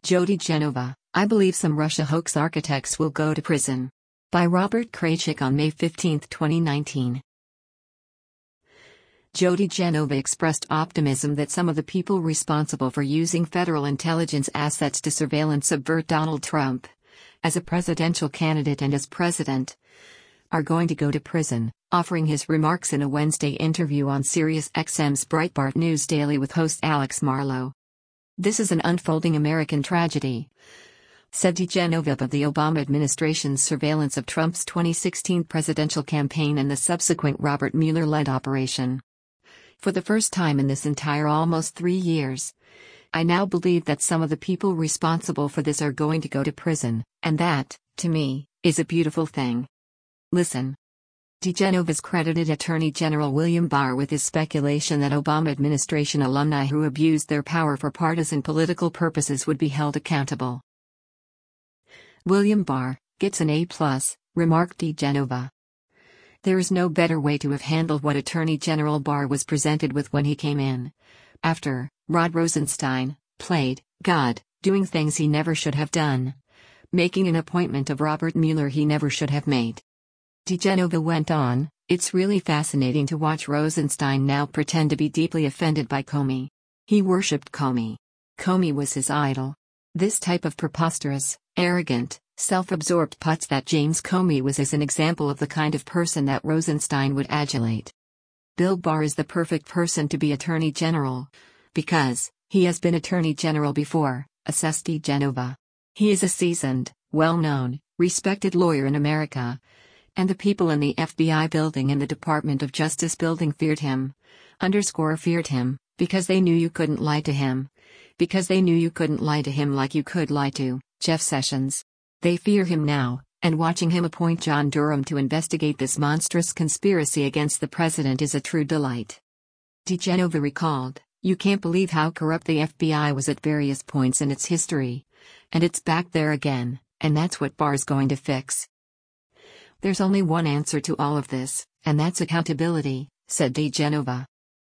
Jody Genova, I believe some Russia hoax architects will go to prison. By Robert Kraychik on May 15, 2019. Jody Genova expressed optimism that some of the people responsible for using federal intelligence assets to surveil and subvert Donald Trump as a presidential candidate and as president are going to go to prison, offering his remarks in a Wednesday interview on SiriusXM's Breitbart News Daily with host Alex Marlow. "This is an unfolding American tragedy," said DeGenova of the Obama administration's surveillance of Trump's 2016 presidential campaign and the subsequent Robert Mueller-led operation. "For the first time in this entire almost 3 years, I now believe that some of the people responsible for this are going to go to prison, and that, to me, is a beautiful thing." Listen. DeGenova's credited Attorney General William Barr with his speculation that Obama administration alumni who abused their power for partisan political purposes would be held accountable. "William Barr gets an A+, remarked DeGenova. "There is no better way to have handled what Attorney General Barr was presented with when he came in. After Rod Rosenstein played God, doing things he never should have done, making an appointment of Robert Mueller he never should have made." DeGenova went on, "It's really fascinating to watch Rosenstein now pretend to be deeply offended by Comey. He worshipped Comey. Comey was his idol. This type of preposterous, arrogant, self-absorbed putz that James Comey was is an example of the kind of person that Rosenstein would adulate. Bill Barr is the perfect person to be Attorney General, because he has been Attorney General before," assessed DeGenova. "He is a seasoned, well-known, respected lawyer in America. And the people in the FBI building and the Department of Justice building feared him. Feared him, because they knew you couldn't lie to him. Because they knew you couldn't lie to him like you could lie to Jeff Sessions. They fear him now, and watching him appoint John Durham to investigate this monstrous conspiracy against the president is a true delight." DeGenova recalled, "You can't believe how corrupt the FBI was at various points in its history. And it's back there again, and that's what Barr's going to fix." "There's only one answer to all of this, and that's accountability," said DeGenova.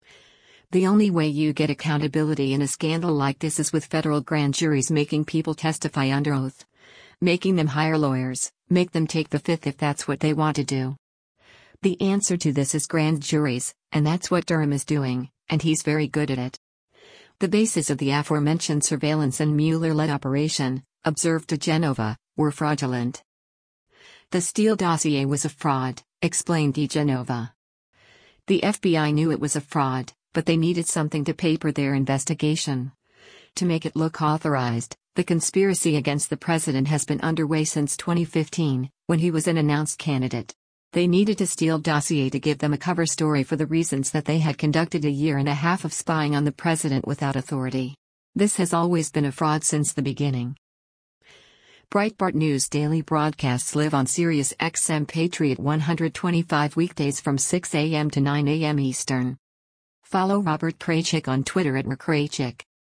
"The only way you get accountability in a scandal like this is with federal grand juries making people testify under oath. Making them hire lawyers, make them take the fifth if that's what they want to do. The answer to this is grand juries, and that's what Durham is doing, and he's very good at it. The basis of the aforementioned surveillance and Mueller-led operation," observed DeGenova, "were fraudulent. The Steele dossier was a fraud," explained DeGenova. "The FBI knew it was a fraud, but they needed something to paper their investigation. To make it look authorized, the conspiracy against the president has been underway since 2015, when he was an announced candidate. They needed a Steele dossier to give them a cover story for the reasons that they had conducted a year and a half of spying on the president without authority. This has always been a fraud since the beginning." Breitbart News Daily broadcasts live on SiriusXM Patriot 125 weekdays from 6 a.m. to 9 a.m. Eastern. Follow Robert Kraychik on Twitter @RKraychik.